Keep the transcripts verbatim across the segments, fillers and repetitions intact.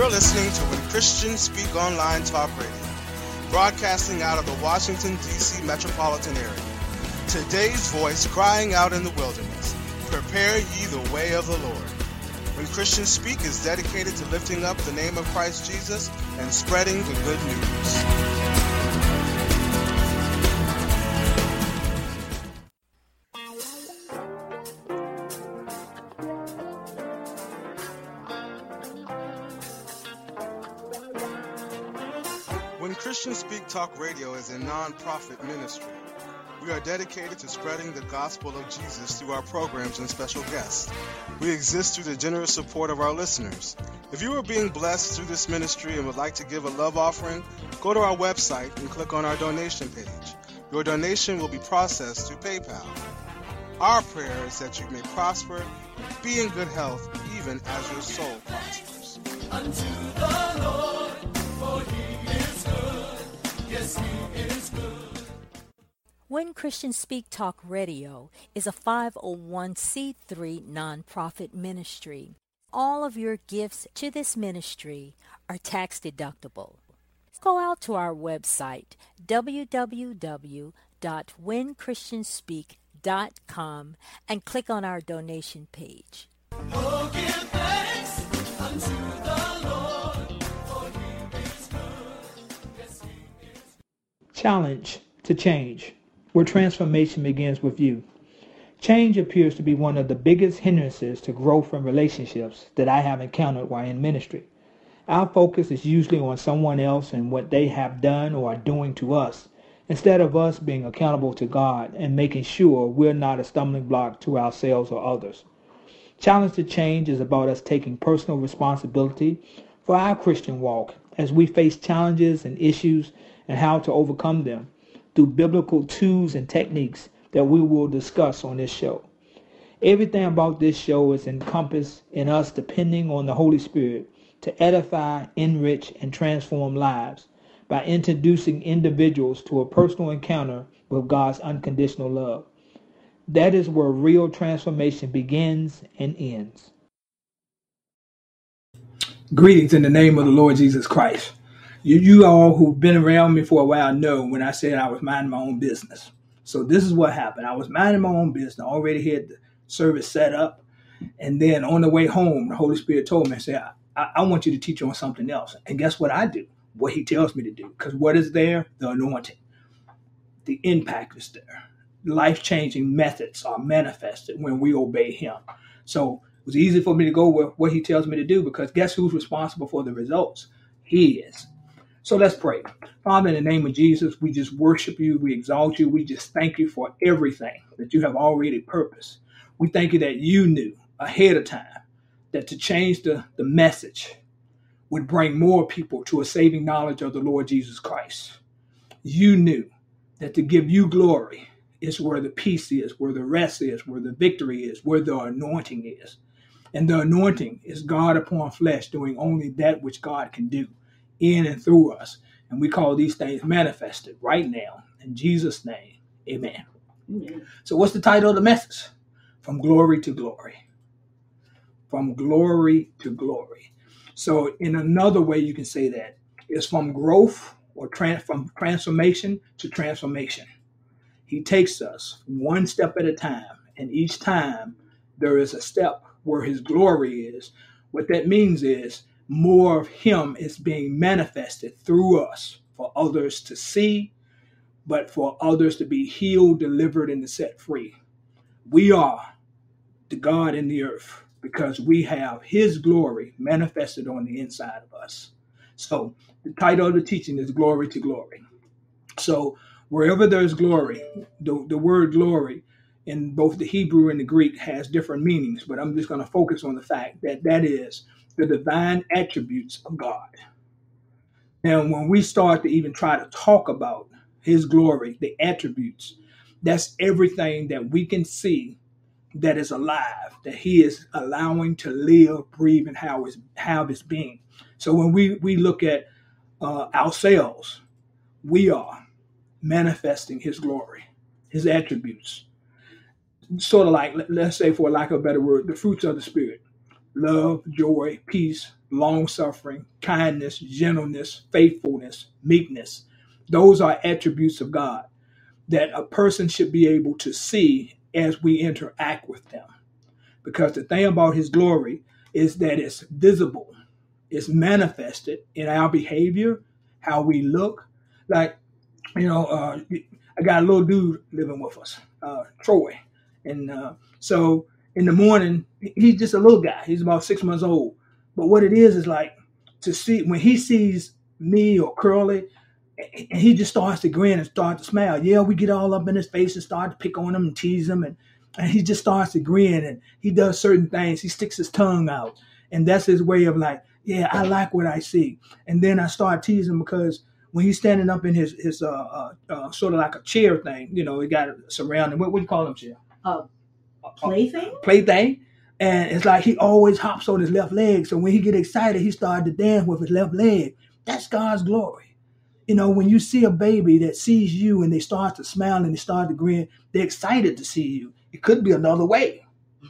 You're listening to When Christians Speak Online Talk Radio, broadcasting out of the Washington, D C metropolitan area. Today's voice crying out in the wilderness, prepare ye the way of the Lord. When Christians Speak is dedicated to lifting up the name of Christ Jesus and spreading the good news. When Christians Speak Talk Radio is a non-profit ministry. We are dedicated to spreading the gospel of Jesus through our programs and special guests. We exist through the generous support of our listeners. If you are being blessed through this ministry and would like to give a love offering, go to our website and click on our donation page. Your donation will be processed through PayPal. Our prayer is that you may prosper, be in good health, even as your soul prospers. Unto the Lord, for he is good. Yes, he is good. When Christians Speak Talk Radio is a five oh one c three nonprofit ministry. All of your gifts to this ministry are tax deductible. Go out to our website, w w w dot when christians speak dot com, and click on our donation page. Oh, give thanks unto the Lord, for he is good. Yes, he is. Challenge to change, where transformation begins with you. Change appears to be one of the biggest hindrances to growth in relationships that I have encountered while in ministry. Our focus is usually on someone else and what they have done or are doing to us, instead of us being accountable to God and making sure we're not a stumbling block to ourselves or others. Challenge to change is about us taking personal responsibility for our Christian walk as we face challenges and issues and how to overcome them through biblical tools and techniques that we will discuss on this show. Everything about this show is encompassed in us depending on the Holy Spirit to edify, enrich, and transform lives by introducing individuals to a personal encounter with God's unconditional love. That is where real transformation begins and ends. Greetings in the name of the Lord Jesus Christ. You, you all who've been around me for a while know when I said I was minding my own business. So this is what happened. I was minding my own business. I already had the service set up. And then on the way home, the Holy Spirit told me, I said, I, I want you to teach on something else. And guess what I do? What he tells me to do. Because what is there? The anointing. The impact is there. Life-changing methods are manifested when we obey him. So it was easy for me to go with what he tells me to do, because guess who's responsible for the results? He is. So let's pray. Father, in the name of Jesus, we just worship you. We exalt you. We just thank you for everything that you have already purposed. We thank you that you knew ahead of time that to change the, the message would bring more people to a saving knowledge of the Lord Jesus Christ. You knew that to give you glory is where the peace is, where the rest is, where the victory is, where the anointing is. And the anointing is God upon flesh doing only that which God can do in and through us. And we call these things manifested right now. In Jesus' name, amen. Amen. So what's the title of the message? From glory to glory. From glory to glory. So in another way you can say that is from growth or trans- from transformation to transformation. He takes us one step at a time, and each time there is a step where his glory is. What that means is more of him is being manifested through us for others to see, but for others to be healed, delivered, and set free. We are the God in the earth because we have his glory manifested on the inside of us. So the title of the teaching is Glory to Glory. So wherever there's glory, the, the word glory in both the Hebrew and the Greek has different meanings, but I'm just going to focus on the fact that that is the divine attributes of God. Now, when we start to even try to talk about his glory, the attributes, that's everything that we can see that is alive, that he is allowing to live, breathe, and how it's, have its being. So when we, we look at uh, ourselves, we are manifesting his glory, his attributes. Sort of like, let's say, for lack of a better word, the fruits of the Spirit: love, joy, peace, long-suffering, kindness, gentleness, faithfulness, meekness. Those are attributes of God that a person should be able to see as we interact with them. Because the thing about his glory is that it's visible, it's manifested in our behavior, how we look. Like, you know, uh, I got a little dude living with us, uh, Troy. And uh, so in the morning, he's just a little guy. He's about six months old. But what it is is like to see when he sees me or Curly, and he just starts to grin and start to smile. Yeah, we get all up in his face and start to pick on him and tease him. And, and he just starts to grin and he does certain things. He sticks his tongue out. And that's his way of like, yeah, I like what I see. And then I start teasing because when he's standing up in his, his uh, uh, uh, sort of like a chair thing, you know, he got it surrounded. What, what do you call him, chair? Uh, plaything? Plaything. And it's like he always hops on his left leg. So when he get excited, he started to dance with his left leg. That's God's glory. You know, when you see a baby that sees you and they start to smile and they start to grin, they're excited to see you. It could be another way.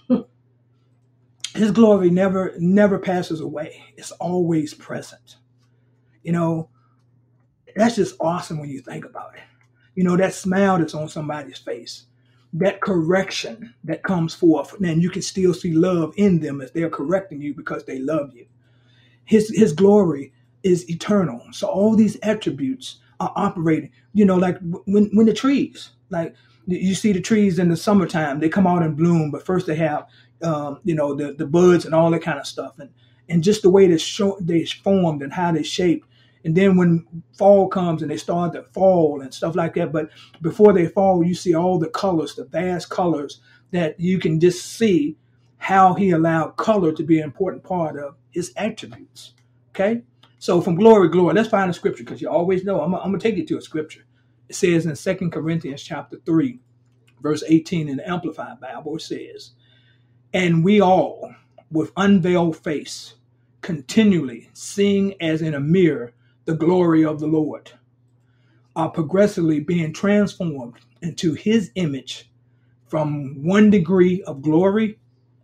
His glory never, never passes away. It's always present. You know, that's just awesome when you think about it. You know, that smile that's on somebody's face, that correction that comes forth, and you can still see love in them as they're correcting you because they love you. His, his glory is eternal. So all these attributes are operating, you know, like when, when the trees, like you see the trees in the summertime, they come out and bloom, but first they have, um, you know, the, the buds and all that kind of stuff. And, and just the way they show, they formed and how they shaped. And then when fall comes and they start to fall and stuff like that. But before they fall, you see all the colors, the vast colors that you can just see how he allowed color to be an important part of his attributes. Okay. So from glory to glory, let's find a scripture because you always know. I'm, I'm going to take you to a scripture. It says in Second Corinthians chapter three, verse eighteen in the Amplified Bible, it says, and we all with unveiled face continually seeing as in a mirror the glory of the Lord are progressively being transformed into his image from one degree of glory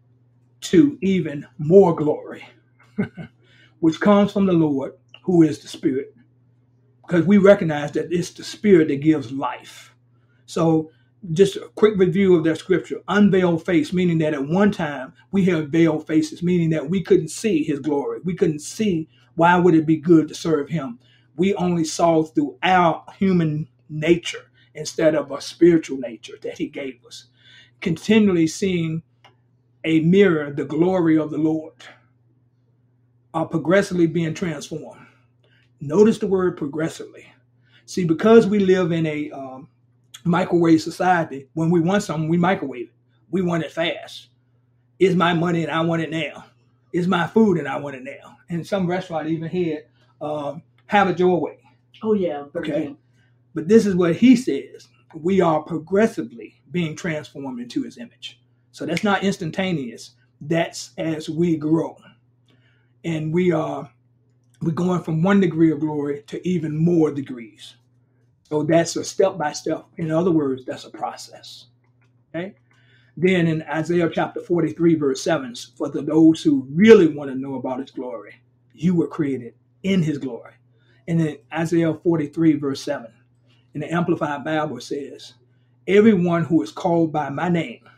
to even more glory. Which comes from the Lord, who is the Spirit. Because we recognize that it's the Spirit that gives life. So just a quick review of that scripture. Unveiled face, meaning that at one time we had veiled faces, meaning that we couldn't see his glory. We couldn't see why would it be good to serve him. We only saw through our human nature instead of a spiritual nature that he gave us. Continually seeing a mirror, the glory of the Lord, are progressively being transformed. Notice the word progressively. See, because we live in a um, microwave society, when we want something, we microwave it. We want it fast. It's my money and I want it now. It's my food and I want it now. And some restaurant even had um, have it your way. Oh, yeah. Okay. But this is what he says. We are progressively being transformed into his image. So that's not instantaneous. That's as we grow. And we are we're going from one degree of glory to even more degrees. So that's a step by step. In other words, that's a process. Okay. Then in Isaiah chapter forty-three, verse seven, for the, those who really want to know about his glory, you were created in his glory. And then Isaiah forty-three, verse seven, in the Amplified Bible says, everyone who is called by my name,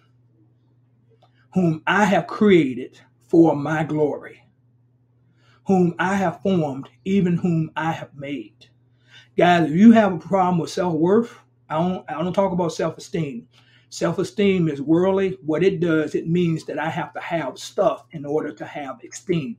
whom I have created for my glory, whom I have formed, even whom I have made. Guys, if you have a problem with self-worth, I don't, I don't talk about self-esteem. Self-esteem is worldly. What it does, it means that I have to have stuff in order to have esteem.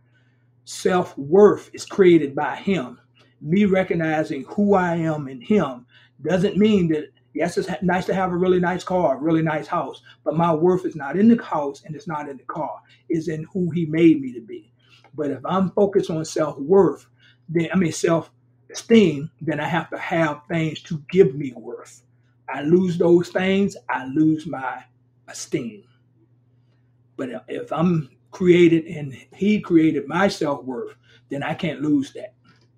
Self-worth is created by him. Me recognizing who I am in him doesn't mean that, yes, it's nice to have a really nice car, a really nice house, but my worth is not in the house and it's not in the car. It's in who he made me to be. But if I'm focused on self-worth, then I mean self-esteem, then I have to have things to give me worth. I lose those things, I lose my esteem. But if I'm created and he created my self-worth, then I can't lose that.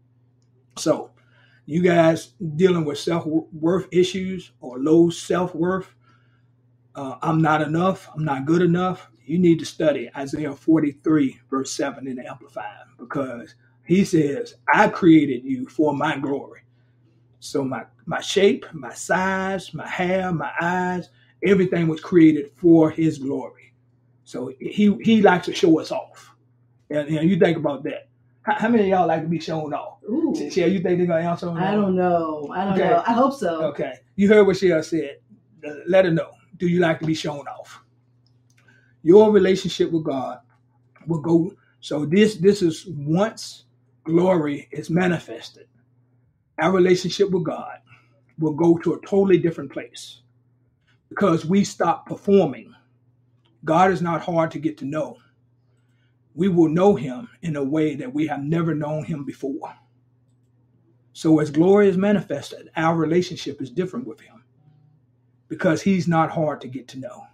So you guys dealing with self-worth issues or low self-worth, uh, I'm not enough, I'm not good enough, you need to study Isaiah forty-three, verse seven in the Amplified, because he says, I created you for my glory. So my, my shape, my size, my hair, my eyes, everything was created for his glory. So he, he likes to show us off. And, and you think about that. How, how many of y'all like to be shown off? Ooh. Shell, you think they're going to answer on that? I don't know. I don't Okay. know. I hope so. Okay. You heard what Shell said. Let her know. Do you like to be shown off? Your relationship with God will go. So this, this is once glory is manifested. Our relationship with God will go to a totally different place because we stop performing. God is not hard to get to know. We will know him in a way that we have never known him before. So as glory is manifested, our relationship is different with him because he's not hard to get to know.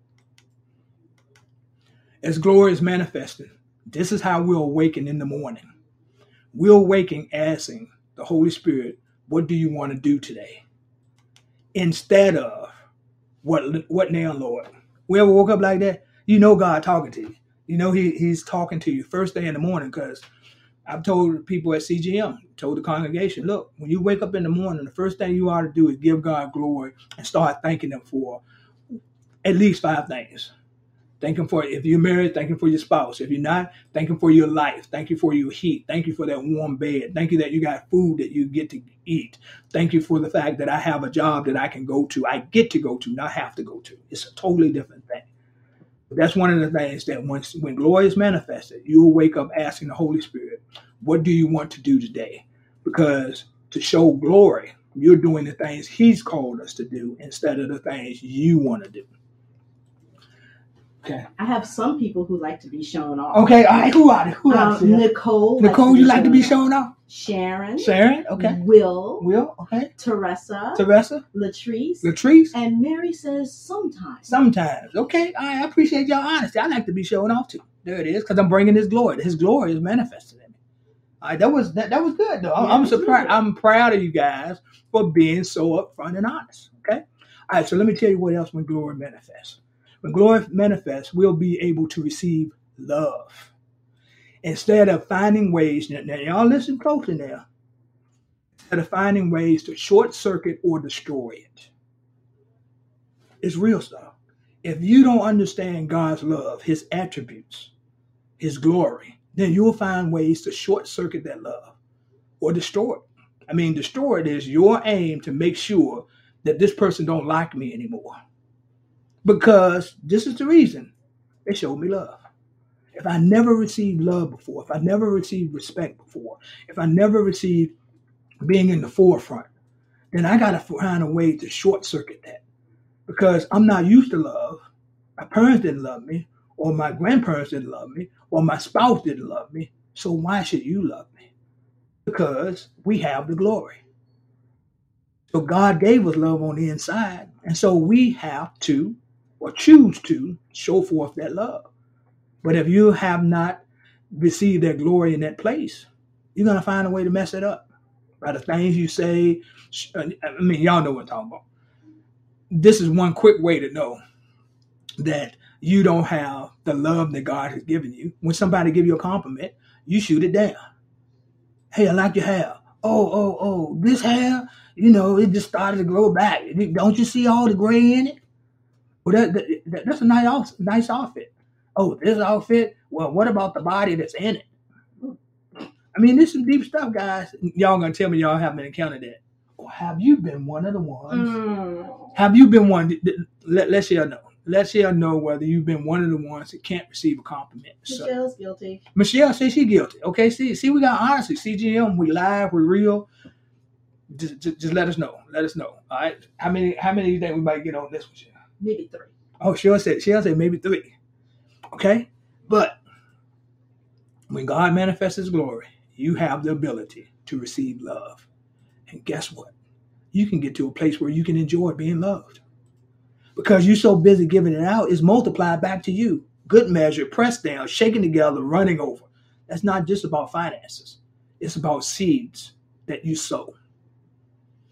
As glory is manifested, this is how we'll awaken in the morning. We'll awaken asking the Holy Spirit, what do you want to do today? Instead of, what what now, Lord? We ever woke up like that? You know God talking to you. You know he he's talking to you first thing in the morning, because I've told people at C G M, told the congregation, look, when you wake up in the morning, the first thing you ought to do is give God glory and start thanking him for at least five things. Thank him for, if you're married, thank him for your spouse. If you're not, thank him for your life. Thank you for your heat. Thank you for that warm bed. Thank you that you got food that you get to eat. Thank you for the fact that I have a job that I can go to. I get to go to, not have to go to. It's a totally different thing. That's one of the things that once, when glory is manifested, you'll wake up asking the Holy Spirit, what do you want to do today? Because to show glory, you're doing the things he's called us to do instead of the things you want to do. Okay. I have some people who like to be shown off. Okay, all right, who are they? Who are Um, they? Nicole. Nicole, you like to be shown off? Sharon. Sharon, okay. Will. Will, okay. Teresa. Teresa, Latrice. Latrice, And Mary says sometimes. sometimes. Okay, all right, I appreciate y'all honesty. I like to be shown off too. There it is, because I'm bringing his glory. His glory is manifested in me. All right, that was that, that was good though. I'm, Yeah, I'm that's surprised. good. I'm proud of you guys for being so upfront and honest. Okay. All right, so let me tell you what else when glory manifests. When glory manifests, we'll be able to receive love. Instead of finding ways, now, now y'all listen closely now, instead of finding ways to short circuit or destroy it. It's real stuff. If you don't understand God's love, his attributes, his glory, then you'll find ways to short circuit that love or destroy it. I mean, destroy it is your aim to make sure that this person don't like me anymore. Because this is the reason they showed me love. If I never received love before, if I never received respect before, if I never received being in the forefront, then I got to find a way to short circuit that. Because I'm not used to love. My parents didn't love me, or my grandparents didn't love me, or my spouse didn't love me. So why should you love me? Because we have the glory. So God gave us love on the inside. And so we have to, or choose to, show forth that love. But if you have not received that glory in that place, you're going to find a way to mess it up. By the things you say, I mean, y'all know what I'm talking about. This is one quick way to know that you don't have the love that God has given you. When somebody give you a compliment, you shoot it down. Hey, I like your hair. Oh, oh, oh, this hair, you know, it just started to grow back. Don't you see all the gray in it? Well, that, that, that's a nice, nice outfit. Oh, this outfit? Well, what about the body that's in it? I mean, this is some deep stuff, guys. Y'all gonna tell me y'all haven't encountered that. Or have you been one of the ones? Mm. Have you been one? Let, let's y'all know. Let's y'all know whether you've been one of the ones that can't receive a compliment. So, Michelle's guilty. Michelle says she's guilty. Okay, see, see, we got honesty. C G M, we live, we're real. Just, just, just let us know. Let us know. All right. How many? How many do you think we might get on this one, Michelle? Maybe three. Oh, she'll say, she'll say maybe three. Okay? But when God manifests his glory, you have the ability to receive love. And guess what? You can get to a place where you can enjoy being loved. Because you're so busy giving it out, it's multiplied back to you. Good measure, pressed down, shaken together, running over. That's not just about finances. It's about seeds that you sow.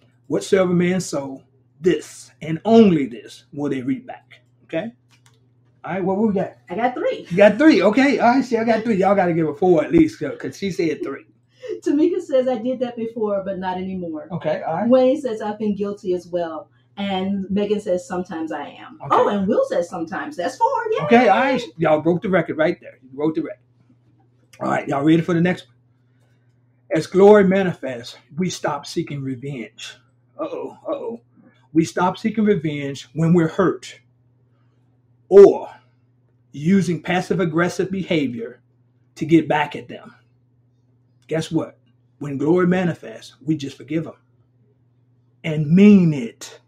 Whatsoever man sow, this and only this will they reap back. Okay? All right, what we got? I got three. You got three. Okay. All right, see, I got three. Y'all got to give her four at least because she said three. Tamika says, I did that before, but not anymore. Okay. All right. Wayne says, I've been guilty as well. And Megan says, sometimes I am. Okay. Oh, and Will says, sometimes. That's four. Yay! Okay. All right. Y'all broke the record right there. You broke the record. All right. Y'all ready for the next one? As glory manifests, we stop seeking revenge. Uh-oh. Uh-oh. We stop seeking revenge when we're hurt or using passive-aggressive behavior to get back at them. Guess what? When glory manifests, we just forgive them. And mean it.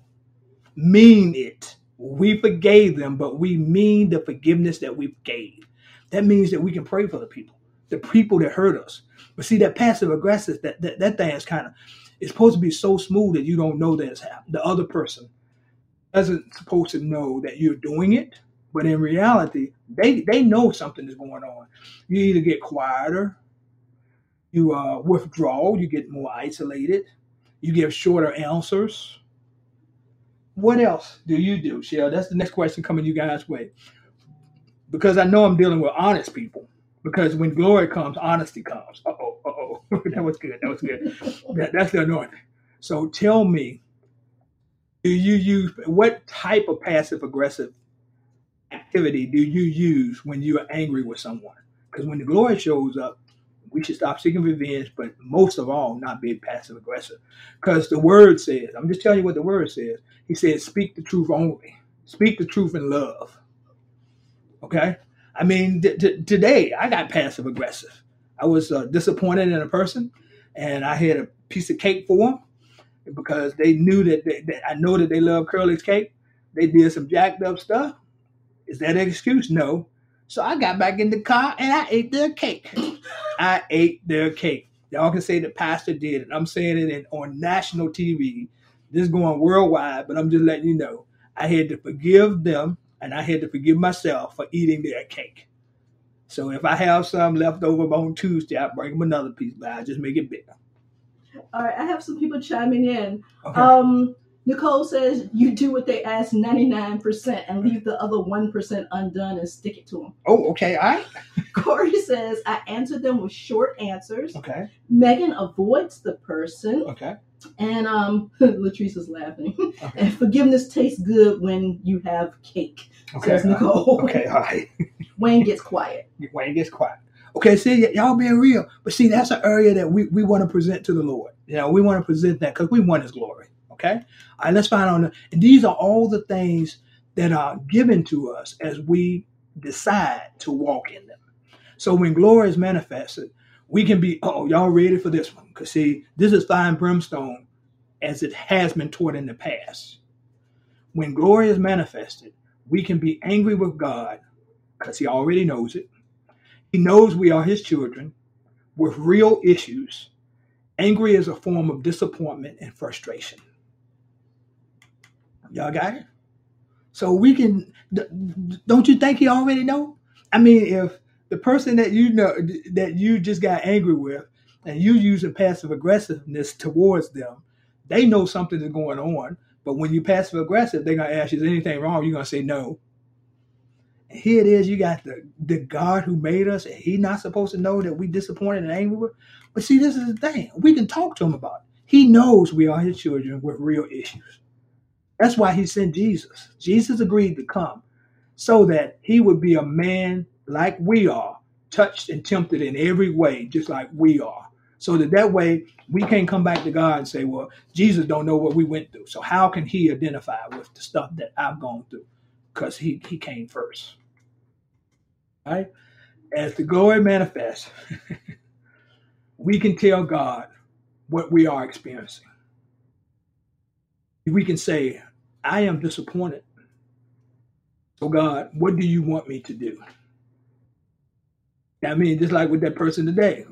Mean it. We forgave them, but we mean the forgiveness that we gave. That means that we can pray for the people, the people that hurt us. But see, that passive-aggressive, that, that, that thing is kind of, it's supposed to be so smooth that you don't know that it's happening. The other person isn't supposed to know that you're doing it. But in reality, they, they know something is going on. You either get quieter, you uh, withdraw, you get more isolated, you give shorter answers. What else do you do, Shell? That's the next question coming you guys' way. Because I know I'm dealing with honest people. Because when glory comes, honesty comes. Uh-oh, uh-oh. That was good, that was good. That, that's the anointing. So tell me, do you use, what type of passive-aggressive activity do you use when you are angry with someone? Because when the glory shows up, we should stop seeking revenge, but most of all, not be passive aggressive. Because the word says, I'm just telling you what the word says. He says, speak the truth only. Speak the truth in love. Okay? I mean, th- th- today I got passive aggressive. I was uh, disappointed in a person, and I had a piece of cake for them because they knew that, they, that I know that they love Curly's cake. They did some jacked up stuff. Is that an excuse? No. So I got back in the car and I ate their cake. I ate their cake. Y'all can say the pastor did it. I'm saying it in, on national T V. This is going worldwide, but I'm just letting you know. I had to forgive them and I had to forgive myself for eating their cake. So if I have some left over on Tuesday, I'll bring them another piece, but I just make it bigger. All right, I have some people chiming in. Okay. Um, Nicole says, you do what they ask ninety-nine percent and leave the other one percent undone and stick it to them. Oh, okay. All right. Corey says, I answer them with short answers. Okay. Megan avoids the person. Okay. And um, Latrice is laughing. Okay. And forgiveness tastes good when you have cake, Okay. says Nicole. Okay. All right. Wayne gets quiet. Wayne gets quiet. Okay, see, y- y'all being real. But see, that's an area that we, we want to present to the Lord. You know, we want to present that because we want his glory. Okay? All right, let's find out. And these are all the things that are given to us as we decide to walk in them. So when glory is manifested, we can be, oh, y'all ready for this one? Because see, this is fire and brimstone as it has been taught in the past. When glory is manifested, we can be angry with God because he already knows it. He knows we are his children with real issues. Angry is a form of disappointment and frustration. Y'all got it? So we can, don't you think he already know? I mean, if the person that you know, that you just got angry with, and you using passive aggressiveness towards them, they know something is going on. But when you passive aggressive, they're going to ask you, is anything wrong? You're going to say no. And here it is, you got the, the God who made us, and he's not supposed to know that we disappointed and angry with. But see, this is the thing. We can talk to him about it. He knows we are his children with real issues. That's why he sent Jesus. Jesus agreed to come so that he would be a man like we are, touched and tempted in every way, just like we are. So that that way we can't come back to God and say, well, Jesus don't know what we went through. So how can he identify with the stuff that I've gone through? Because he, he came first. All right? As the glory manifests, we can tell God what we are experiencing. We can say, I am disappointed. So God, what do you want me to do? I mean, just like with that person today.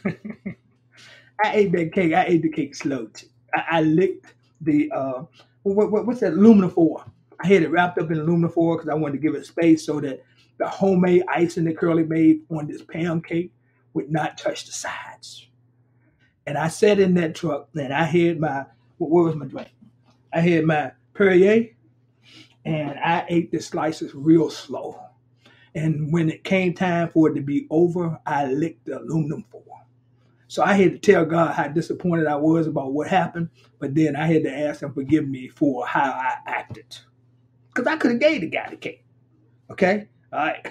I ate that cake. I ate the cake slow. I, I licked the, uh, what, what, what's that, aluminum foil. I had it wrapped up in aluminum foil because I wanted to give it space so that the homemade icing that Curly made on this pound cake would not touch the sides. And I sat in that truck and I had my, what was my drink? I had my Perrier and I ate the slices real slow. And when it came time for it to be over, I licked the aluminum foil. So I had to tell God how disappointed I was about what happened, but then I had to ask him to forgive me for how I acted. Because I could have gave the guy the cake. Okay? All right.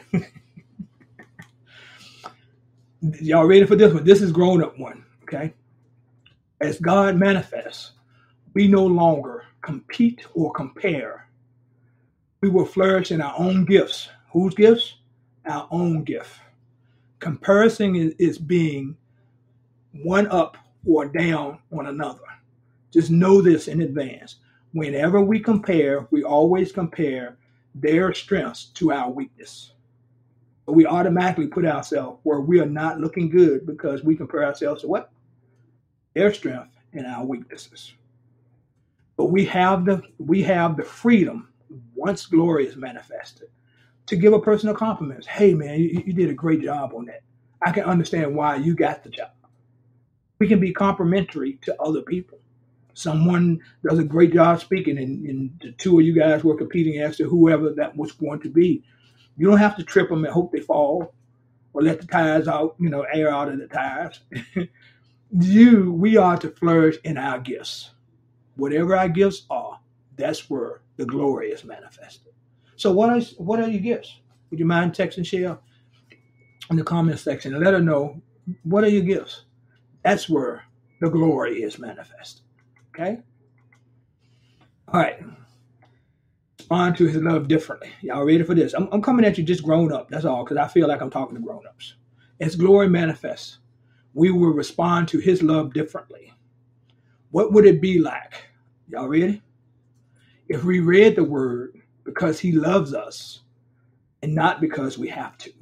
Y'all ready for this one? This is grown-up one. Okay? As God manifests, we no longer compete or compare. We will flourish in our own gifts. Whose gifts? Our own gift. Comparison is, is being one up or down on another. Just know this in advance. Whenever we compare, we always compare their strengths to our weakness. We automatically put ourselves where we are not looking good because we compare ourselves to what? Their strength and our weaknesses. But we have the we have the freedom, once glory is manifested, to give a person a compliment. Hey man, you, you did a great job on that. I can understand why you got the job. We can be complimentary to other people. Someone does a great job speaking, and, and the two of you guys were competing as to whoever that was going to be. You don't have to trip them and hope they fall or let the tires out, you know, air out of the tires. you, we are to flourish in our gifts. Whatever our gifts are, that's where the glory is manifested. So what is what are your gifts? Would you mind texting Shell in the comment section and let her know what are your gifts? That's where the glory is manifested. Okay? All right. Respond to his love differently. Y'all ready for this? I'm, I'm coming at you just grown up. That's all, because I feel like I'm talking to grown-ups. As glory manifests, we will respond to his love differently. What would it be like? Y'all ready? If we read the word because he loves us and not because we have to.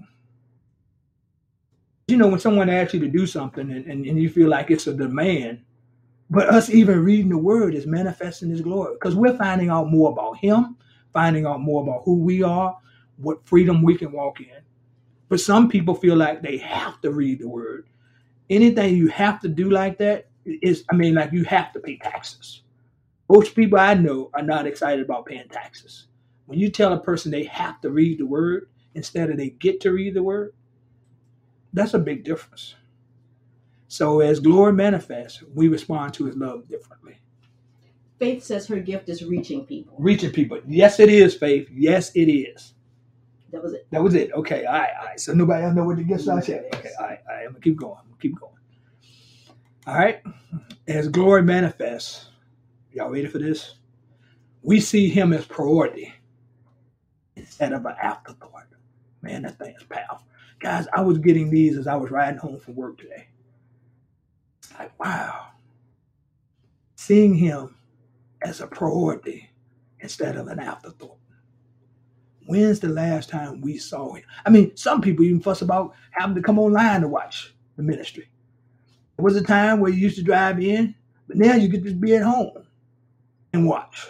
You know, when someone asks you to do something and, and, and you feel like it's a demand, but us even reading the word is manifesting his glory because we're finding out more about him, finding out more about who we are, what freedom we can walk in. But some people feel like they have to read the word. Anything you have to do like that is, I mean, like you have to pay taxes. Most people I know are not excited about paying taxes. When you tell a person they have to read the word instead of they get to read the word, that's a big difference. So as glory manifests, we respond to his love differently. Faith says her gift is reaching people. Reaching people. Yes, it is, Faith. Yes, it is. That was it. That was it. Okay, all right, all right. So nobody else know what the gifts are? Okay, all right, all right. I'm going to keep going. I'm going to keep going. All right. As glory manifests, y'all ready for this? We see him as priority instead of an afterthought. Man, that thing is powerful. Guys, I was getting these as I was riding home from work today. It's like, wow. Seeing him as a priority instead of an afterthought. When's the last time we saw him? I mean, some people even fuss about having to come online to watch the ministry. There was a time where you used to drive in, but now you get to be at home and watch.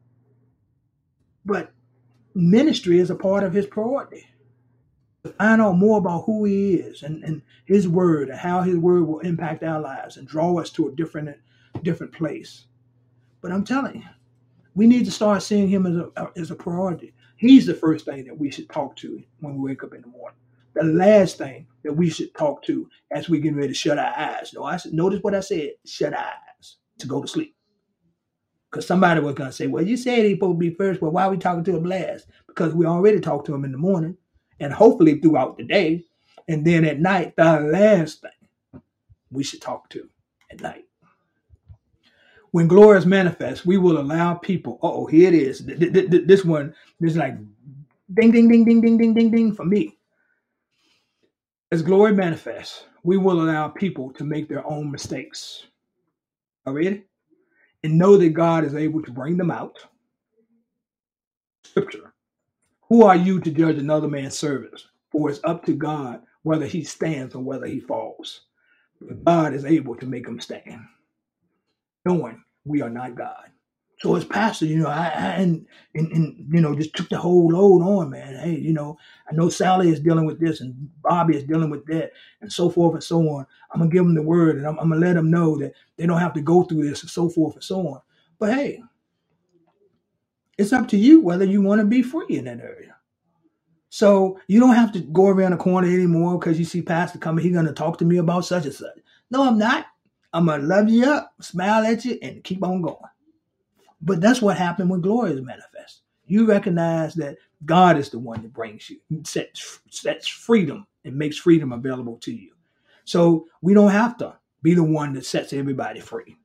But ministry is a part of his priority. To find out more about who he is and, and his word and how his word will impact our lives and draw us to a different, different place. But I'm telling you, we need to start seeing him as a, as a priority. He's the first thing that we should talk to when we wake up in the morning. The last thing that we should talk to as we get ready to shut our eyes. No, I said, notice what I said, shut our eyes to go to sleep. Because somebody was going to say, well, you said he's supposed to be first, but why are we talking to him last? Because we already talked to him in the morning and hopefully throughout the day. And then at night, the last thing we should talk to at night. When glory is manifest, we will allow people, uh-oh, here it is. This one, this is like ding, ding, ding, ding, ding, ding, ding, ding for me. As glory manifests, we will allow people to make their own mistakes. Are you ready? And know that God is able to bring them out. Scripture. Who are you to judge another man's service? For it's up to God whether he stands or whether he falls. God is able to make him stand. Knowing we are not God. So as pastor, you know, I, I and, and, and, you know, just took the whole load on, man. Hey, you know, I know Sally is dealing with this and Bobby is dealing with that and so forth and so on. I'm going to give them the word and I'm, I'm going to let them know that they don't have to go through this and so forth and so on. But hey, It's up to you whether you want to be free in that area. So you don't have to go around the corner anymore because you see Pastor coming, he's going to talk to me about such and such. No, I'm not. I'm going to love you up, smile at you, and keep on going. But that's what happened when glory is manifest. You recognize that God is the one that brings you, sets, sets freedom and makes freedom available to you. So we don't have to be the one that sets everybody free.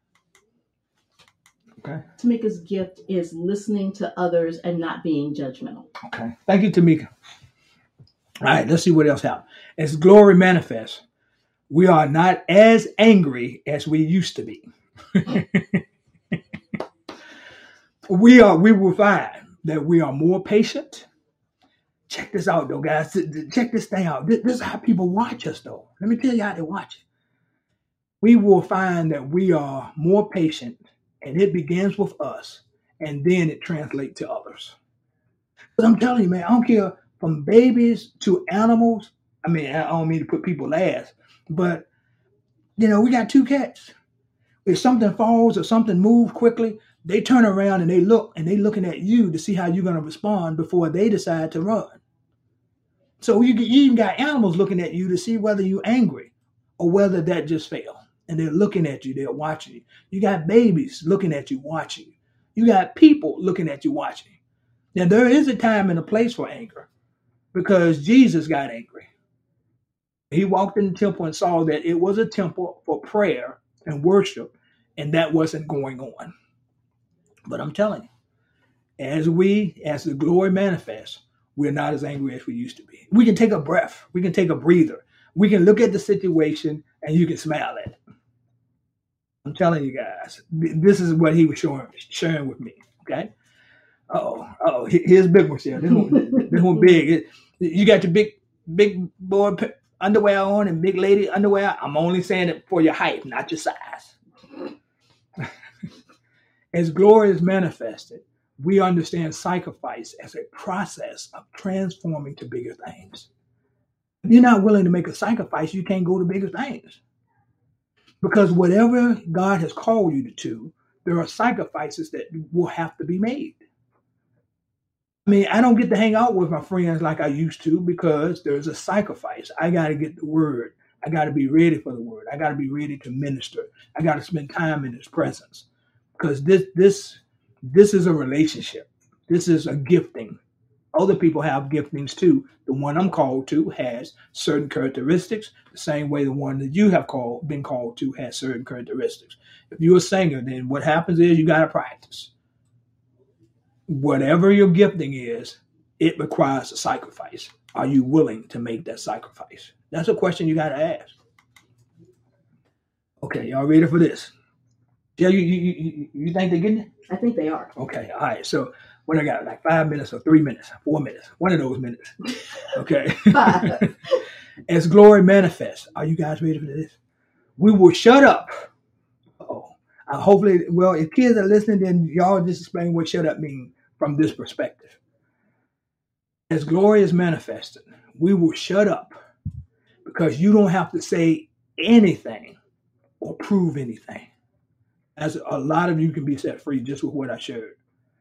Okay. Tamika's gift is listening to others and not being judgmental. Okay. Thank you, Tamika. All right, let's see what else happened. As glory manifests, we are not as angry as we used to be. we are. We will find that we are more patient. Check this out, though, guys. Check this thing out. This, this is how people watch us, though. Let me tell you how they watch it. We will find that we are more patient, and it begins with us, and then it translates to others. But I'm telling you, man, I don't care from babies to animals. I mean, I don't mean to put people last, but, you know, we got two cats. If something falls or something moves quickly, they turn around and they look, and they looking at you to see how you're going to respond before they decide to run. So you, you even got animals looking at you to see whether you're angry or whether that just failed. And they're looking at you. They're watching you. You got babies looking at you, watching you. You got people looking at you, watching you. Now, there is a time and a place for anger because Jesus got angry. He walked in the temple and saw that it was a temple for prayer and worship, and that wasn't going on. But I'm telling you, as we, as the glory manifests, we're not as angry as we used to be. We can take a breath. We can take a breather. We can look at the situation and you can smile at it. I'm telling you guys, this is what he was showing, sharing with me. Okay. Oh, oh, here's big one here. This one, this one big. You got your big, big boy underwear on and big lady underwear. I'm only saying it for your height, not your size. As glory is manifested, we understand sacrifice as a process of transforming to bigger things. If you're not willing to make a sacrifice, you can't go to bigger things. Because whatever God has called you to, there are sacrifices that will have to be made. I mean, I don't get to hang out with my friends like I used to because there's a sacrifice. I got to get the word. I got to be ready for the word. I got to be ready to minister. I got to spend time in his presence because this, this, this is a relationship. This is a gifting. Other people have giftings too. The one I'm called to has certain characteristics, the same way the one that you have called, been called to has certain characteristics. If you're a singer, then what happens is you got to practice. Whatever your gifting is, it requires a sacrifice. Are you willing to make that sacrifice? That's a question you got to ask. Okay, y'all ready for this? Yeah, you, you, you, you think they're getting it? I think they are. Okay, all right. So what I got, like five minutes or three minutes, four minutes, one of those minutes. Okay. Five. As glory manifests, are you guys ready for this? We will shut up. Oh, uh, hopefully, well, if kids are listening, then y'all just explain what shut up means from this perspective. As glory is manifested, we will shut up because you don't have to say anything or prove anything. As a lot of you can be set free just with what I shared.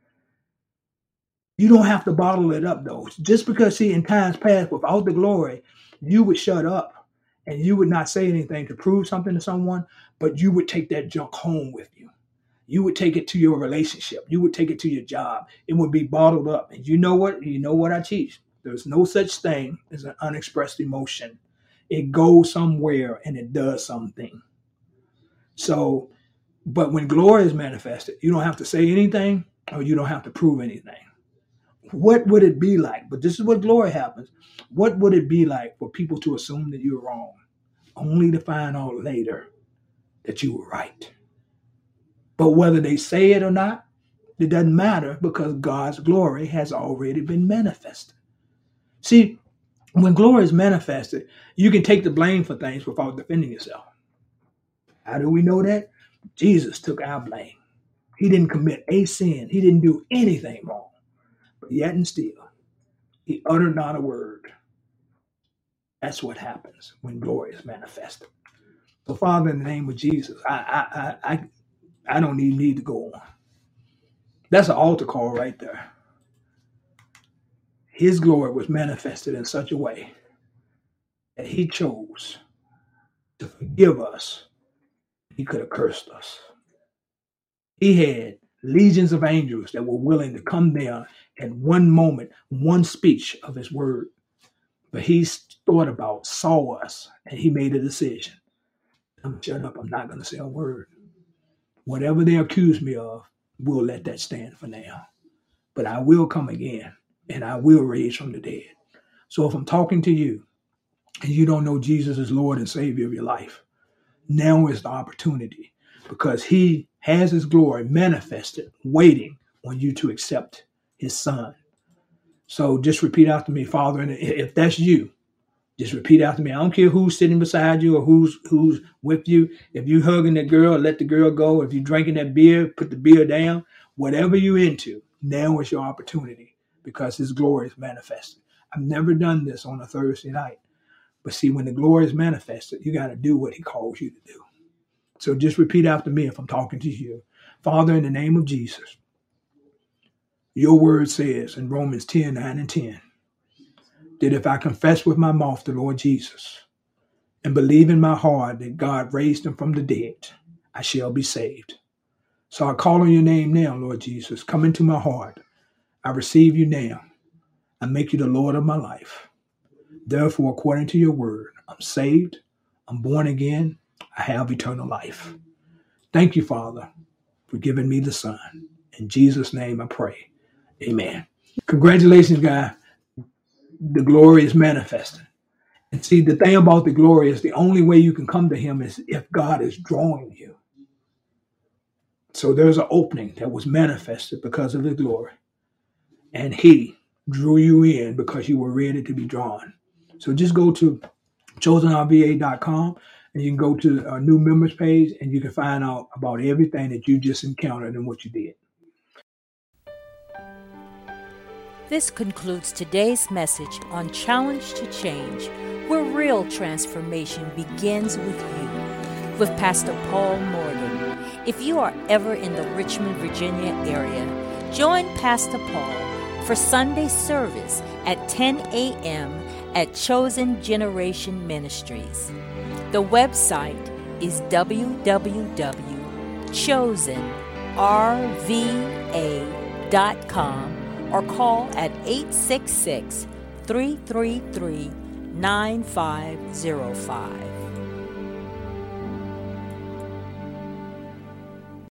You don't have to bottle it up, though. Just because, see, in times past, without the glory, you would shut up and you would not say anything to prove something to someone, but you would take that junk home with you. You would take it to your relationship. You would take it to your job. It would be bottled up. And you know what? You know what I teach. There's no such thing as an unexpressed emotion. It goes somewhere and it does something. So, but when glory is manifested, you don't have to say anything or you don't have to prove anything. What would it be like? But this is what glory happens. What would it be like for people to assume that you're wrong, only to find out later that you were right? But whether they say it or not, it doesn't matter because God's glory has already been manifested. See, when glory is manifested, you can take the blame for things without defending yourself. How do we know that? Jesus took our blame. He didn't commit a sin. He didn't do anything wrong. But yet and still, he uttered not a word. That's what happens when glory is manifested. So, Father, in the name of Jesus, I I I I, I don't even need to go on. That's an altar call right there. His glory was manifested in such a way that he chose to forgive us. He could have cursed us. He had legions of angels that were willing to come there at one moment, one speech of his word. But he thought about, saw us, and he made a decision. I'm shut up. I'm not going to say a word. Whatever they accuse me of, we'll let that stand for now. But I will come again, and I will raise from the dead. So if I'm talking to you, and you don't know Jesus as Lord and Savior of your life, now is the opportunity, because he has his glory manifested, waiting on you to accept his son. So just repeat after me, Father, and if that's you, just repeat after me. I don't care who's sitting beside you or who's who's with you. If you hugging that girl, let the girl go. If you're drinking that beer, put the beer down. Whatever you're into, now is your opportunity, because his glory is manifested. I've never done this on a Thursday night. But see, when the glory is manifested, you got to do what he calls you to do. So just repeat after me if I'm talking to you. Father, in the name of Jesus, your word says in Romans ten, nine and ten, that if I confess with my mouth the Lord Jesus and believe in my heart that God raised him from the dead, I shall be saved. So I call on your name now, Lord Jesus. Come into my heart. I receive you now. I make you the Lord of my life. Therefore, according to your word, I'm saved, I'm born again, I have eternal life. Thank you, Father, for giving me the Son. In Jesus' name I pray. Amen. Congratulations, guy. The glory is manifesting. And see, the thing about the glory is the only way you can come to him is if God is drawing you. So there's an opening that was manifested because of his glory. And he drew you in because you were ready to be drawn. So just go to chosen R V A dot com and you can go to our new members page and you can find out about everything that you just encountered and what you did. This concludes today's message on Challenge to Change, where real transformation begins with you, with Pastor Paul Morgan. If you are ever in the Richmond, Virginia area, join Pastor Paul for Sunday service at ten a.m. at Chosen Generation Ministries. The website is w w w dot chosen r v a dot com or call at eight six six, three three three, nine five zero five.